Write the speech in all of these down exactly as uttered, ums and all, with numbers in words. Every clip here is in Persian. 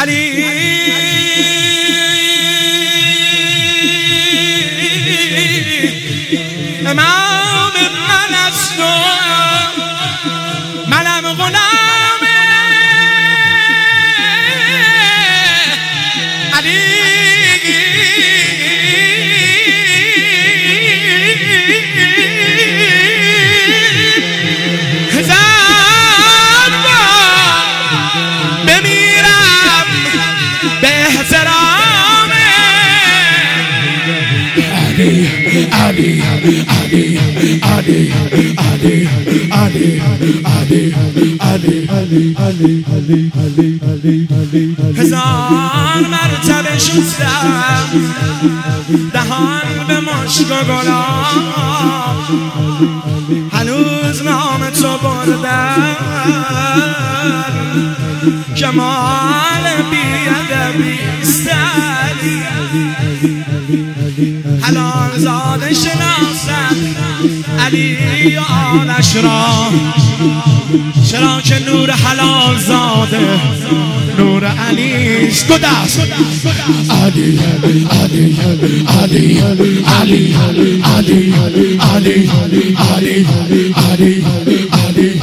علی امام من است و منم غلام علی Ali, Ali, Ali, Ali, Ali, Ali, Ali, Ali, Ali, Ali, Ali, Ali, Ali. هزار مرتبه شستم دهان به مشک و گلاب، هنوز نام تو بردم کمال بی‌ادبی استعلی حلال زاده شناسم علی آلش را، چرا که نور حلال زاده نور علیش گدست. علی علی علی علی علی علی علی علی علی علی علی علی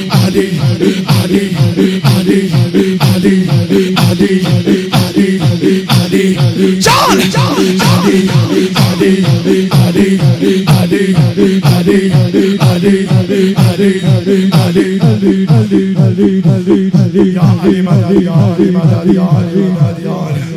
علی علی علی جان علی علی علی علی علی علی علی علی علی علی علی علی علی علی علی علی یا علی مدد یا علی مدد یا علی مدد یا علی